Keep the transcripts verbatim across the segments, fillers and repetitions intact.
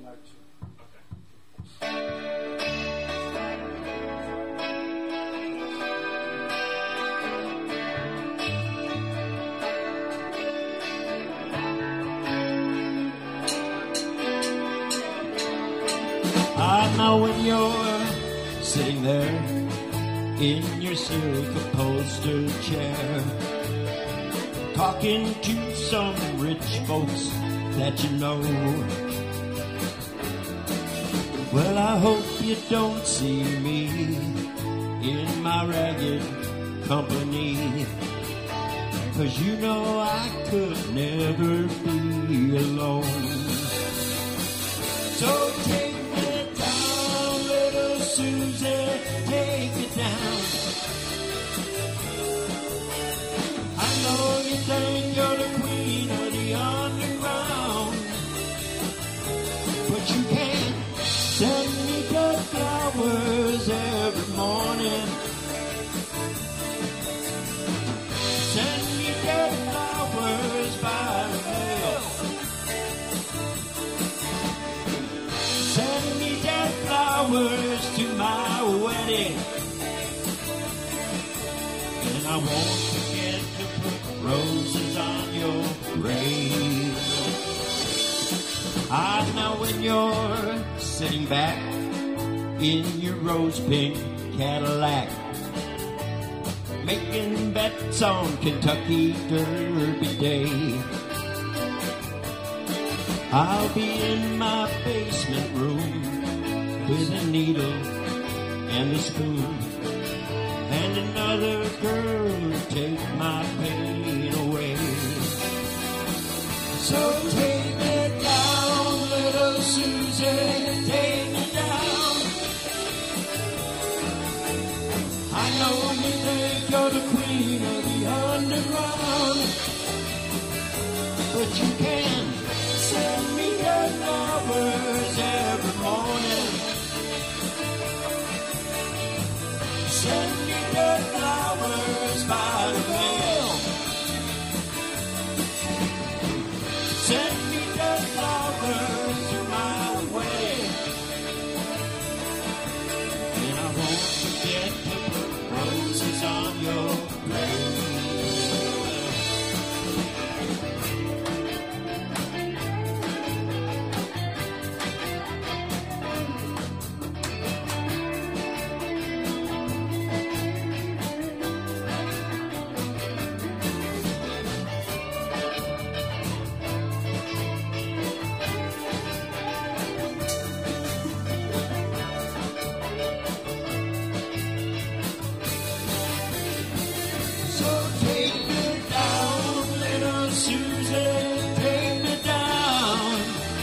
like to. I know when you're sitting there in your silk upholstered chair, talking to some rich folks that you know. Well, I hope you don't see me in my ragged company, 'cause you know I could never be alone. So take me down, little Susie, take me down. I know you think you're the queen of the underground, but you can't send me the flowers every morning. Send me the flowers by the mail. Send me the flowers to my wedding, and I won't forget to put roses on your grave. I know when you're sitting back in your rose pink Cadillac, making bets on Kentucky Derby Day, I'll be in my basement room with a needle and a spoon, and another girl to take my pain away. So take me down, little Susie, take me down. I know you think you're the queen of the underground, but you can send me the flowers every morning. Send me the flowers by the mail. Send me the flowers to my wedding, and I won't forget to put roses on your grave. So take me down, little Susie, take me down.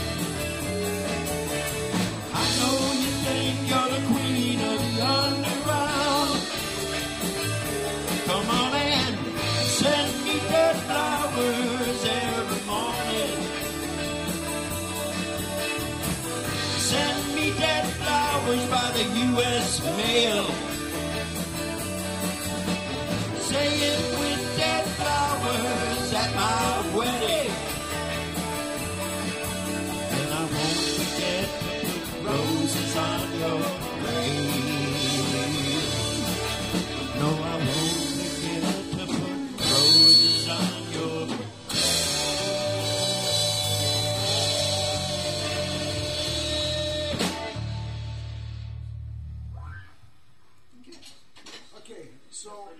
I know you think you're the queen of the underground. Come on and send me the flowers every morning. Send me dead flowers by the U S mail. Say it with dead flowers at my wedding, and I won't forget to put roses on your grave. No, I won't forget to put roses on your Okay, so